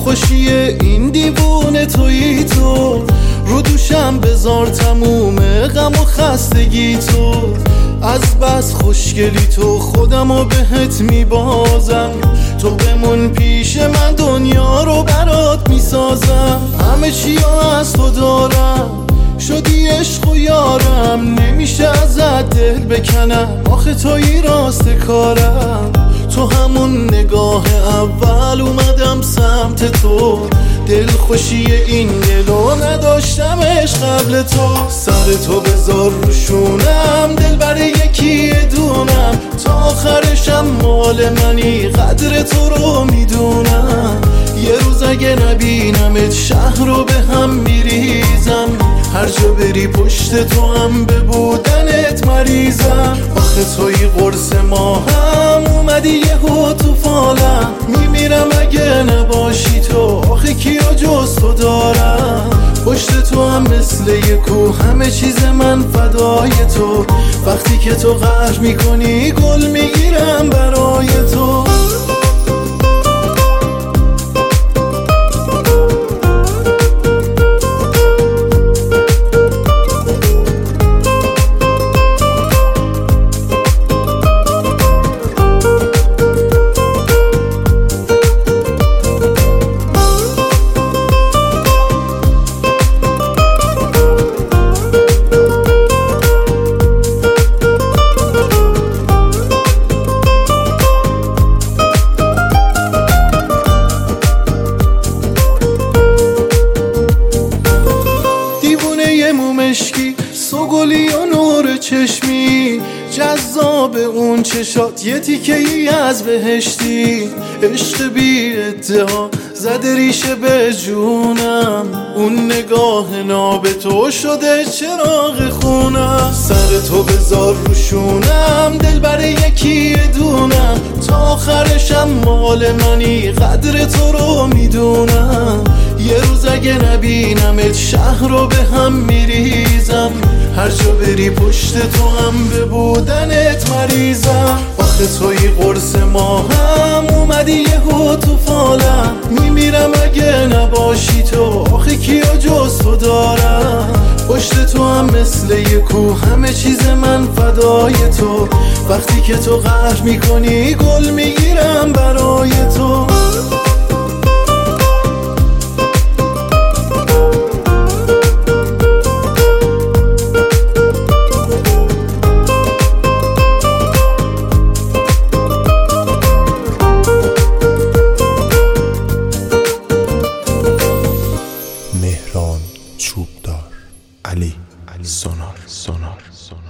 دلخوشی این دیوونه تویی تو، رو دوشم بذار تموم غم و خستگی تو. از بس خوشگلی تو خودمو بهت میبازم، تو بمون پیش من دنیا رو برات میسازم. همه چیو از تو دارم، شدی عشق و یارم، نمیشه ازت دل بکنم، آخه تویی راست کارم. تو همون نگاه اول اومدم سمت تو، دلخوشی این دلو نداشتمش قبل تو. سر تو بذار روشونم، دل برای یکی دونم، تا آخرشم مال منی، قدر تو رو میدونم. یه روز اگه نبینمت شهر رو به هم میریزم، هر جا بری پشت تو هم به بودنت مریضم. آخه توی قرص ماهم، اومدی یهو تو فالم، میمیرم اگه نباشی تو، آخه کیو جز تو دارم. پشت تو هم مثل یه کوه، همه چیز من فدای تو، وقتی که تو قهر میکنی گل میگیرم برای تو. مشکی سوگلی و نور چشمی، جذاب اون چشات یه تیکه ای از بهشتی. عشق بی ادعا زده ریشه به جونم، اون نگاه ناب تو شده چراغ خونم. سر تو بذار روشونم، دل برای یکی دونم، تا آخرشم مال منی، قدر تو رو میدونم. یه روز اگه نبینمت شهر رو به هم میریزم، هر جا بری پشت تو هم به بودنت مریضم. آخه توی قرص ماهم، اومدی یهو تو فالم، میمیرم اگه نباشی تو، آخه کیو جز تو دارم. پشت تو هم مثل یه کوه، همه چیز من فدای تو، وقتی که تو قهر میکنی گل میگیرم برای تو. مهران چوبدار، علی سونار.